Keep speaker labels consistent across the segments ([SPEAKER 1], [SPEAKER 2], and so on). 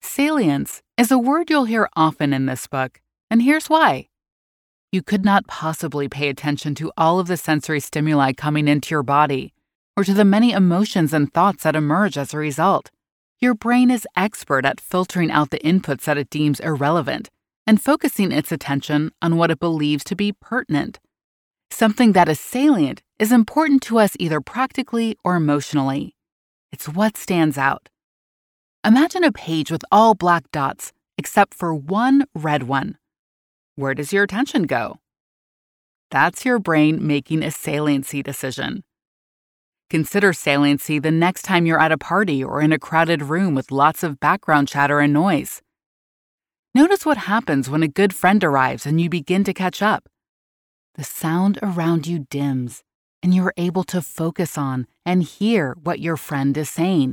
[SPEAKER 1] Salience is a word you'll hear often in this book, and here's why. You could not possibly pay attention to all of the sensory stimuli coming into your body, or to the many emotions and thoughts that emerge as a result. Your brain is expert at filtering out the inputs that it deems irrelevant and focusing its attention on what it believes to be pertinent. Something that is salient is important to us either practically or emotionally. It's what stands out. Imagine a page with all black dots except for one red one. Where does your attention go? That's your brain making a saliency decision. Consider saliency the next time you're at a party or in a crowded room with lots of background chatter and noise. Notice what happens when a good friend arrives and you begin to catch up. The sound around you dims, and you are able to focus on and hear what your friend is saying.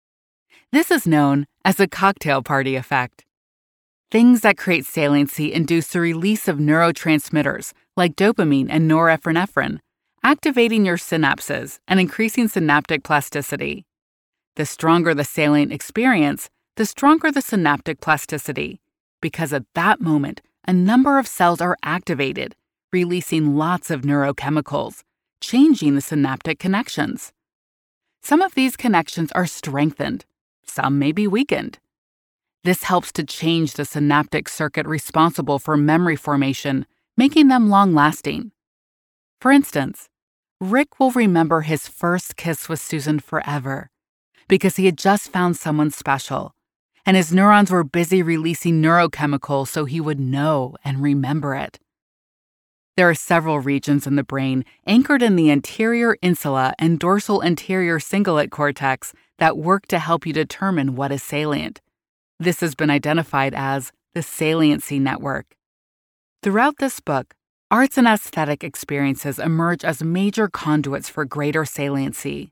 [SPEAKER 1] This is known as the cocktail party effect. Things that create saliency induce the release of neurotransmitters like dopamine and norepinephrine, activating your synapses and increasing synaptic plasticity. The stronger the salient experience, the stronger the synaptic plasticity, because at that moment, a number of cells are activated, releasing lots of neurochemicals, changing the synaptic connections. Some of these connections are strengthened, some may be weakened. This helps to change the synaptic circuit responsible for memory formation, making them long-lasting. For instance, Rick will remember his first kiss with Susan forever because he had just found someone special, and his neurons were busy releasing neurochemicals so he would know and remember it. There are several regions in the brain anchored in the anterior insula and dorsal anterior cingulate cortex that work to help you determine what is salient. This has been identified as the saliency network. Throughout this book, arts and aesthetic experiences emerge as major conduits for greater saliency.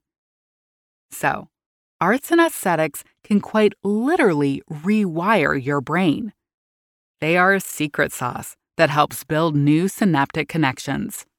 [SPEAKER 1] So, arts and aesthetics can quite literally rewire your brain. They are a secret sauce that helps build new synaptic connections.